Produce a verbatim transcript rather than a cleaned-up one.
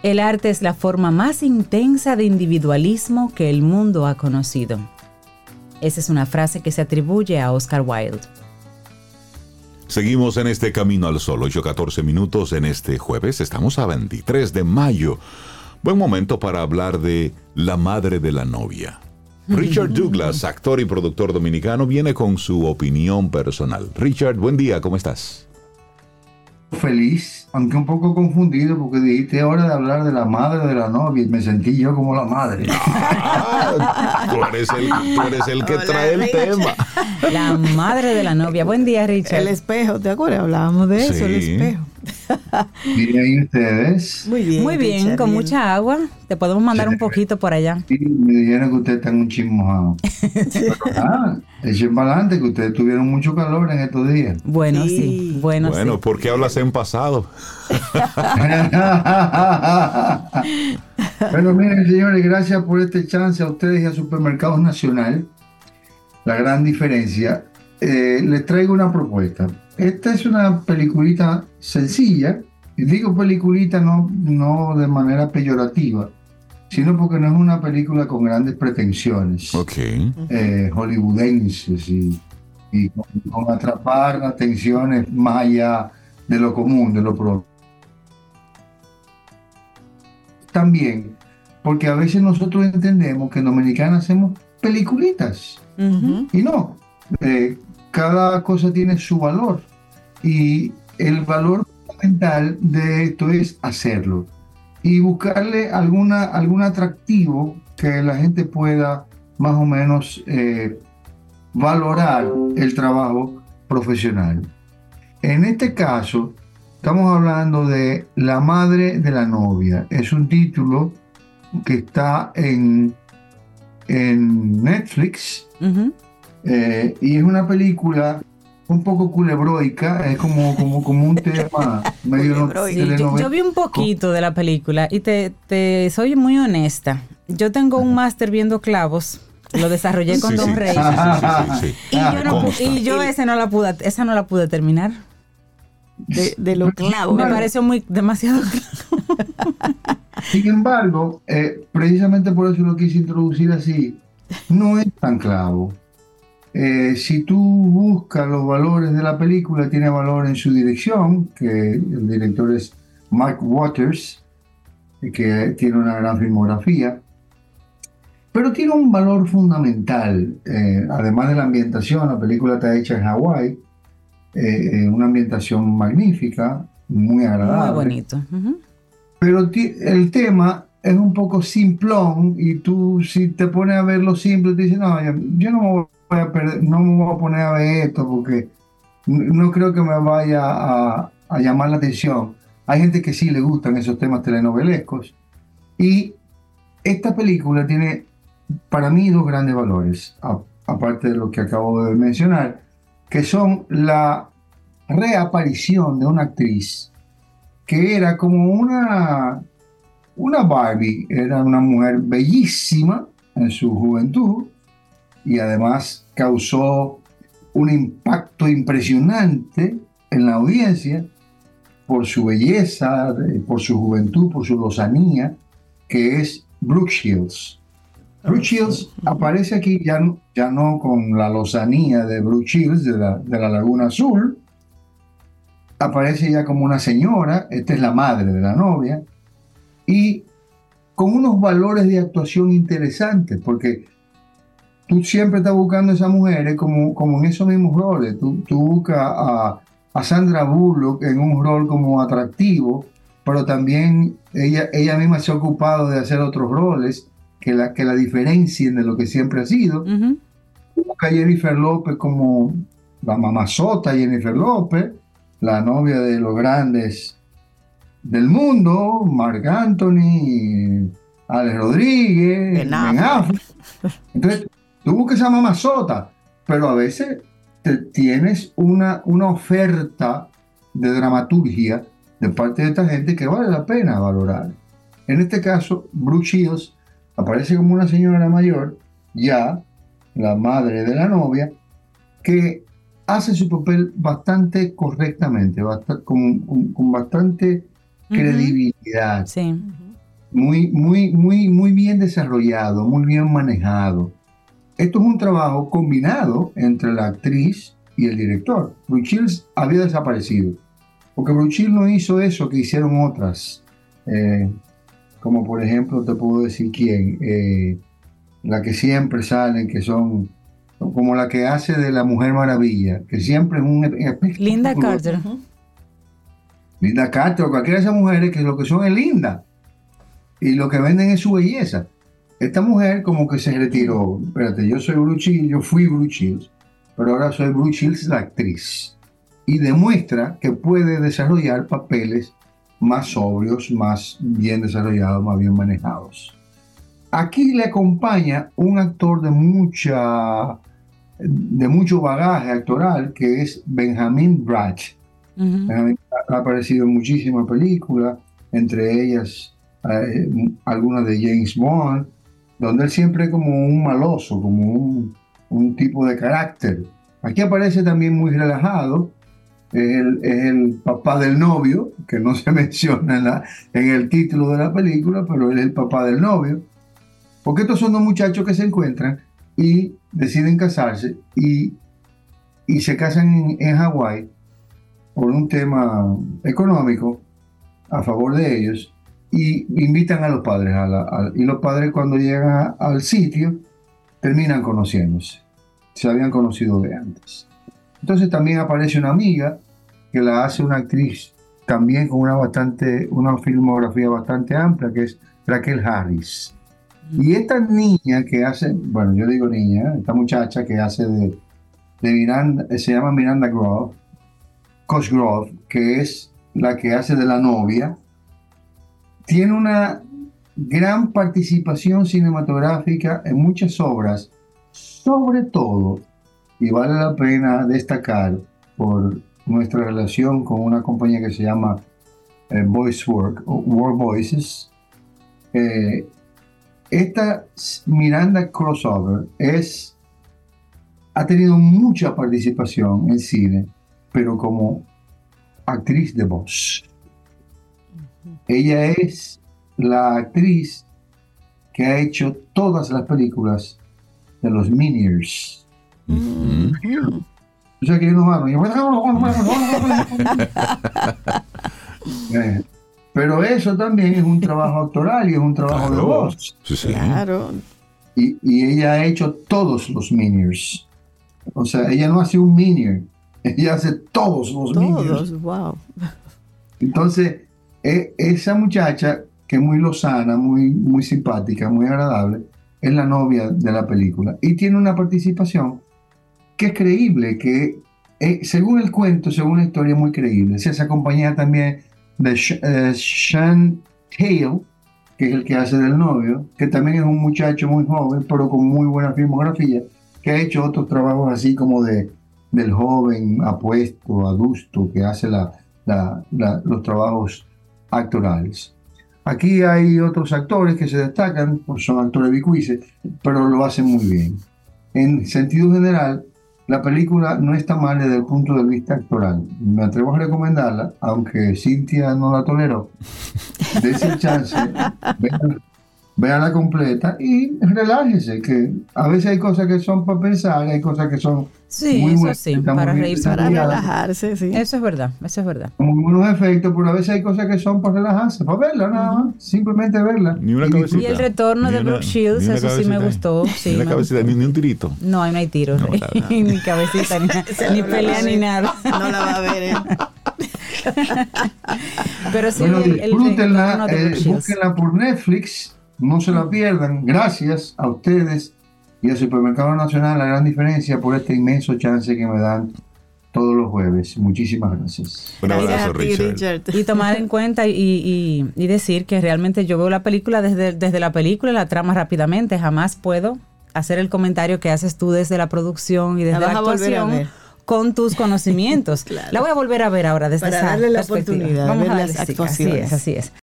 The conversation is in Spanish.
El arte es la forma más intensa de individualismo que el mundo ha conocido. Esa es una frase que se atribuye a Oscar Wilde. Seguimos en este Camino al Sol, ocho catorce minutos en este jueves. Estamos a veintitrés de mayo. Buen momento para hablar de La madre de la novia. Richard Douglas, actor y productor dominicano, viene con su opinión personal. Richard, buen día, ¿cómo estás? Feliz, aunque un poco confundido, porque dijiste hora de hablar de la madre de la novia y me sentí yo como la madre. Ah, tú eres el, tú eres el que Hola, trae el Richard. tema. La madre de la novia. Buen día, Richard. El espejo, ¿te acuerdas? Hablábamos de eso, sí. El espejo. Bien, ¿y ustedes? Muy bien, Muy bien, Richard, con bien. mucha agua. Te podemos mandar sí. un poquito por allá. Sí, me dijeron que ustedes están un chin mojados. Ah, echen para adelante, que ustedes tuvieron mucho calor en estos días. Bueno, sí. sí. Bueno, bueno sí. ¿por qué hablas en pasado? Bueno, miren, señores, gracias por este chance a ustedes y a Supermercados Nacional. La gran diferencia. Eh, les traigo una propuesta. Esta es una peliculita sencilla, y digo peliculita no, no de manera peyorativa, sino porque no es una película con grandes pretensiones okay. eh, hollywoodenses y, y con, con atrapar las atenciones más allá de lo común, de lo propio. También porque a veces nosotros entendemos que en Dominicana hacemos peliculitas, uh-huh. y no, eh, cada cosa tiene su valor y el valor fundamental de esto es hacerlo y buscarle alguna, algún atractivo que la gente pueda más o menos eh, valorar el trabajo profesional. En este caso estamos hablando de La madre de la novia. Es un título que está en, en Netflix. Uh-huh. Eh, y es una película un poco culebroica, es como, como, como un tema medio sí, yo, yo vi un poquito de la película y te, te soy muy honesta. Yo tengo un máster viendo clavos, lo desarrollé con sí, Don sí, Rey. Sí, sí, sí, sí. Y, yo no, y yo ese no la pude, esa no la pude terminar. De, de los clavos. Me pareció muy demasiado clavo. Sin embargo, eh, precisamente por eso lo quise introducir así. No es tan clavo. Eh, si tú buscas los valores de la película, tiene valor en su dirección, que el director es Mark Waters, que tiene una gran filmografía, pero tiene un valor fundamental, eh, además de la ambientación. La película está hecha en Hawái, eh, una ambientación magnífica, muy agradable. Muy bonito. Uh-huh. Pero t- el tema es un poco simplón y tú si te pones a ver lo simple, te dices, no, yo, yo no me voy Voy a perder, no me voy a poner a ver esto porque no creo que me vaya a, a llamar la atención. Hay gente que sí le gustan esos temas telenovelescos y esta película tiene para mí dos grandes valores, a, aparte de lo que acabo de mencionar, que son la reaparición de una actriz que era como una, una Barbie, era una mujer bellísima en su juventud, y además causó un impacto impresionante en la audiencia por su belleza, por su juventud, por su lozanía, que es Brooke Shields. Brooke Shields aparece aquí ya, ya no con la lozanía de Brooke Shields de la, de la Laguna Azul, aparece ya como una señora, esta es la madre de la novia, y con unos valores de actuación interesantes, porque tú siempre estás buscando a esas mujeres como, como en esos mismos roles. Tú, tú buscas a, a Sandra Bullock en un rol como atractivo, pero también ella, ella misma se ha ocupado de hacer otros roles que la, que la diferencien de lo que siempre ha sido. Uh-huh. Busca a Jennifer López como la mamazota Jennifer López, la novia de los grandes del mundo, Marc Anthony, Alex Rodríguez, Ben Affleck. Entonces, tú buscas esa mamazota, pero a veces te tienes una, una oferta de dramaturgia de parte de esta gente que vale la pena valorar. En este caso, Brooke Shields aparece como una señora mayor, ya la madre de la novia, que hace su papel bastante correctamente, bast- con, con, con bastante uh-huh. credibilidad. Sí. muy, muy, muy, muy bien desarrollado, muy bien manejado. Esto es un trabajo combinado entre la actriz y el director. Brooke Shields había desaparecido, porque Brooke Shields no hizo eso que hicieron otras, eh, como por ejemplo, te puedo decir quién, eh, la que siempre salen, que son como la que hace de la Mujer Maravilla, que siempre es un espectáculo. Linda Carter. Linda Carter o cualquiera de esas mujeres que lo que son es linda y lo que venden es su belleza. Esta mujer como que se retiró. Espérate, yo soy Brooke Shields, yo fui Brooke Shields, pero ahora soy Brooke Shields la actriz. Y demuestra que puede desarrollar papeles más sobrios, más bien desarrollados, más bien manejados. Aquí le acompaña un actor de mucha de mucho bagaje actoral, que es Benjamin Bratt. Uh-huh. Benjamin Bratt ha aparecido en muchísimas películas, entre ellas eh, algunas de James Bond, donde él siempre es como un maloso, como un, un tipo de carácter. Aquí aparece también muy relajado, es el, es el papá del novio, que no se menciona en, la, en el título de la película, pero él es el papá del novio, porque estos son dos muchachos que se encuentran y deciden casarse y, y se casan en, en Hawái por un tema económico a favor de ellos, y invitan a los padres a la, a, y los padres cuando llegan a, al sitio terminan conociéndose, se habían conocido de antes. Entonces también aparece una amiga que la hace una actriz también con una bastante una filmografía bastante amplia, que es Raquel Harris. Y esta niña que hace, bueno, yo digo niña, esta muchacha que hace de, de Miranda, se llama Miranda Grove, Cosgrove, que es la que hace de la novia, tiene una gran participación cinematográfica en muchas obras, sobre todo, y vale la pena destacar por nuestra relación con una compañía que se llama eh, Voice Work, o Work Voices. Eh, esta Miranda Crossover es, ha tenido mucha participación en cine, pero como actriz de voz. Ella es la actriz que ha hecho todas las películas de los Minions. Mm-hmm. O sea que yo no hago. eh, pero eso también es un trabajo actoral y es un trabajo claro. de voz. Sí, sí. Claro. Y, y ella ha hecho todos los Minions. O sea, ella no hace un Minion, ella hace todos los todos, Minions. Todos, wow. Entonces, eh, esa muchacha que es muy lozana, muy, muy simpática, muy agradable, es la novia de la película. Y tiene una participación que es creíble, que eh, según el cuento, según la historia, es muy creíble. Se acompaña también de uh, Sean Hale, que es el que hace del novio, que también es un muchacho muy joven, pero con muy buena filmografía, que ha hecho otros trabajos así como de del joven apuesto, adusto, que hace la, la, la, los trabajos actorales. Aquí hay otros actores que se destacan, pues son actores bicuices, pero lo hacen muy bien. En sentido general, la película no está mal desde el punto de vista actoral. Me atrevo a recomendarla, aunque Cintia no la toleró. Dese el chance, vean, véanla completa y relájese, que a veces hay cosas que son para pensar, hay cosas que son sí, muy eso buenas, sí, para reírse, para relajarse, sí. Eso es verdad, eso es verdad. Con muy buenos efectos, pero a veces hay cosas que son para relajarse, para verla nada más, uh-huh. simplemente verla. Ni una y, cabecita. Y el retorno ni de Brooke Shields, eso sí me gustó. Sí, ni una cabecita, ni, ni un tirito. No, ahí no hay tiros, no, ni cabecita, ni, ni no pelea, ni nada. No la va a ver, ¿eh? Pero sí, bueno, el, disfrútenla, el eh, búsquenla por Netflix, no se la pierdan. Gracias a ustedes y al Supermercado Nacional La Gran Diferencia por este inmenso chance que me dan todos los jueves. Muchísimas gracias. Un abrazo, Richard. Richard. Y tomar en cuenta y, y, y decir que realmente yo veo la película desde, desde la película, la trama rápidamente, jamás puedo hacer el comentario que haces tú desde la producción y desde la, la actuación con tus conocimientos. Claro. La voy a volver a ver ahora desde Para esa darle la perspectiva. oportunidad. Vamos ver a las ver, actuaciones. Así es, así es.